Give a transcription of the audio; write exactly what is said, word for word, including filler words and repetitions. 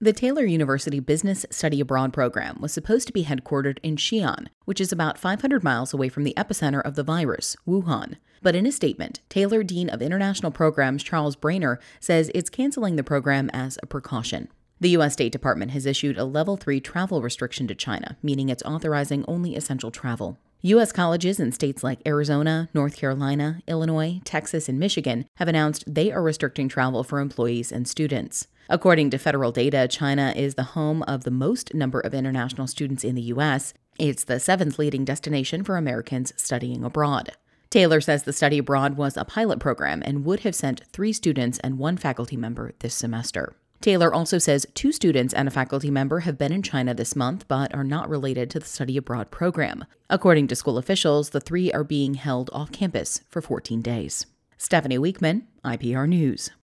The Taylor University Business Study Abroad program was supposed to be headquartered in Xi'an, which is about five hundred miles away from the epicenter of the virus, Wuhan. But in a statement, Taylor Dean of International Programs Charles Brainer says it's canceling the program as a precaution. The U S State Department has issued a Level three travel restriction to China, meaning it's authorizing only essential travel. U S colleges in states like Arizona, North Carolina, Illinois, Texas, and Michigan have announced they are restricting travel for employees and students. According to federal data, China is the home of the most number of international students in the U S. It's the seventh leading destination for Americans studying abroad. Taylor says the study abroad was a pilot program and would have sent three students and one faculty member this semester. Taylor also says two students and a faculty member have been in China this month but are not related to the study abroad program. According to school officials, the three are being held off campus for fourteen days. Stephanie Weekman, I P R News.